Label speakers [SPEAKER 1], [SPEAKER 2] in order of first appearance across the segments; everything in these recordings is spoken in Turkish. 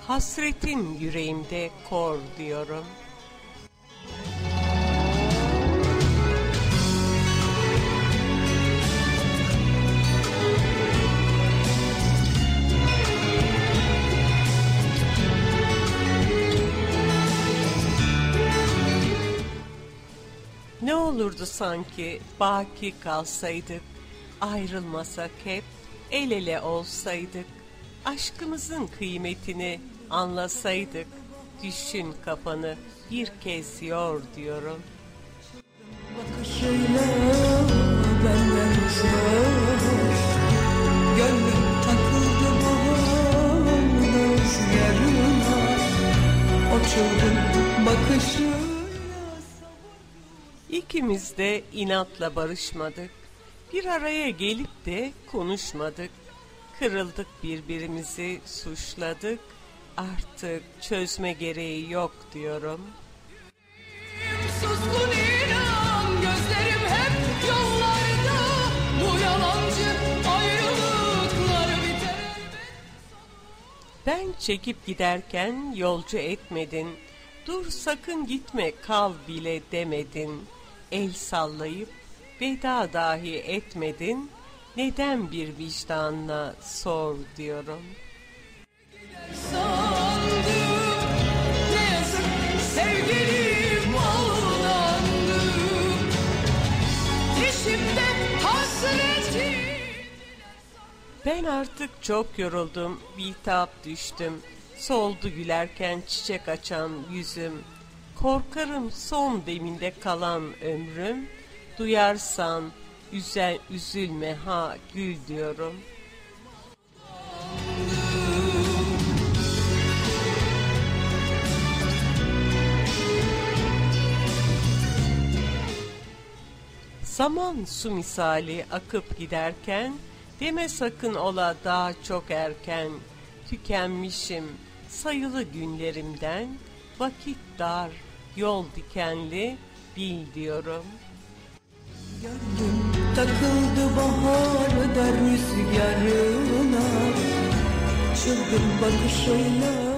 [SPEAKER 1] Hasretin yüreğimde kor diyorum. Ne olurdu sanki baki kalsaydık, ayrılmasak hep, el ele olsaydık, aşkımızın kıymetini anlasaydık, düşün kafanı bir kez yor diyorum.
[SPEAKER 2] Bakışıyla benden uzak, gönlüm takıldı baharın rüzgarına, o çılgın bakışıyla.
[SPEAKER 1] İkimiz de inatla barışmadık, bir araya gelip de konuşmadık, kırıldık birbirimizi suçladık, artık çözme gereği yok diyorum.
[SPEAKER 2] Suskun inan, gözlerim hep yollarda, bu yalancı ayrılıklar biter elbet.
[SPEAKER 1] Ben çekip giderken yolcu etmedin, dur sakın gitme kal bile demedin, el sallayıp veda dahi etmedin, neden bir vicdanla sor diyorum.
[SPEAKER 2] Sandım, ne yazık sevgilim aldandım, dişimde hasretim.
[SPEAKER 1] Ben artık çok yoruldum, bitap düştüm, soldu gülerken çiçek açan yüzüm, korkarım son deminde kalan ömrüm, duyarsan üzülme ha gül diyorum. Zaman su misali akıp giderken, deme sakın ola daha çok erken, tükenmişim sayılı günlerimden, vakit dar, yol dikenli, bil diyorum.
[SPEAKER 2] Gönlüm takıldı baharda rüzgarına, çılgın bakışıyla.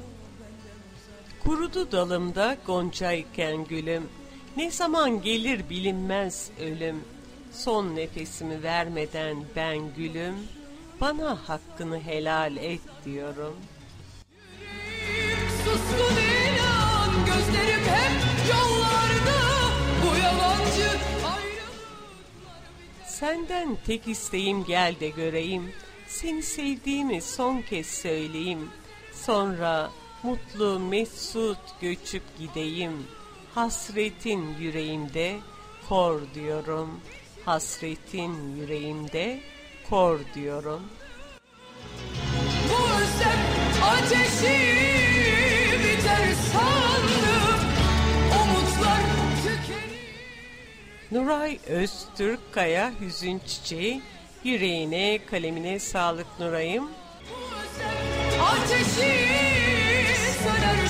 [SPEAKER 1] Kurudu dalımda goncayken gülüm, ne zaman gelir bilinmez ölüm, son nefesimi vermeden ben gülüm, bana hakkını helal et diyorum.
[SPEAKER 2] Suskun inan, gözlerim hep yollarda, bu yalancı ayrılıklar biter.
[SPEAKER 1] Senden tek isteğim gel de göreyim, seni sevdiğimi son kez söyleyeyim, sonra mutlu mesut göçüp gideyim, hasretin yüreğimde kor diyorum, hasretin yüreğimde kor diyorum.
[SPEAKER 2] Bu özlem ateşi biter sandım, umutlar tükenir.
[SPEAKER 1] Nuray Öztürkkaya Hüzün Çiçeği, yüreğine kalemine sağlık Nuray'ım.
[SPEAKER 2] Bu özlem ateşi söner